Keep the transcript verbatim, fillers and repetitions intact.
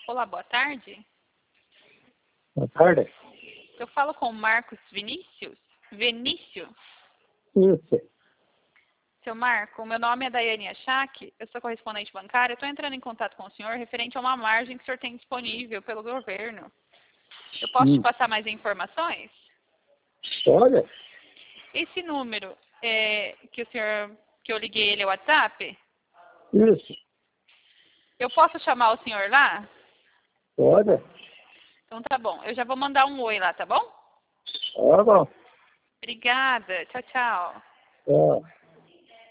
Olá, boa tarde. Boa tarde. Eu falo com o Marcos Vinícius? Vinícius? Isso. Seu Marco, meu nome é Daiane Achak, eu sou correspondente bancária. Estou entrando em contato com o senhor referente a uma margem que o senhor tem disponível pelo governo. Eu posso Hum. te passar mais informações? Olha, Esse número é, que o senhor, que eu liguei, ele é o WhatsApp? isso. Eu posso chamar o senhor lá? Olha, Então tá bom, eu já vou mandar um oi lá, tá bom? tá bom. Obrigada, tchau, tchau. Tá.